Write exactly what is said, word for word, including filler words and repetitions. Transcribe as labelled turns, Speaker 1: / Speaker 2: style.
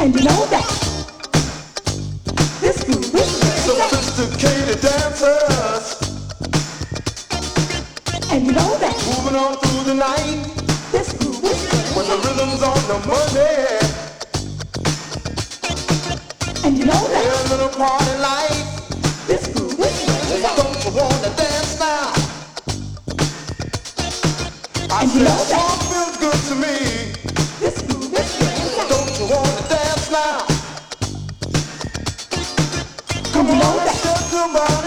Speaker 1: And you know that this groove is
Speaker 2: sophisticated dancers.
Speaker 1: And you know that
Speaker 2: moving on through the night.
Speaker 1: This groove is
Speaker 2: when the rhythm's on the money.
Speaker 1: And you know that
Speaker 2: a little party life.
Speaker 1: This groove is
Speaker 2: don't you wanna dance now? I
Speaker 1: and
Speaker 2: said,
Speaker 1: you know
Speaker 2: the
Speaker 1: that
Speaker 2: song feels good to me.
Speaker 1: This groove is
Speaker 2: don't you wanna dance now?
Speaker 1: And you know
Speaker 2: on,
Speaker 1: that
Speaker 2: step to my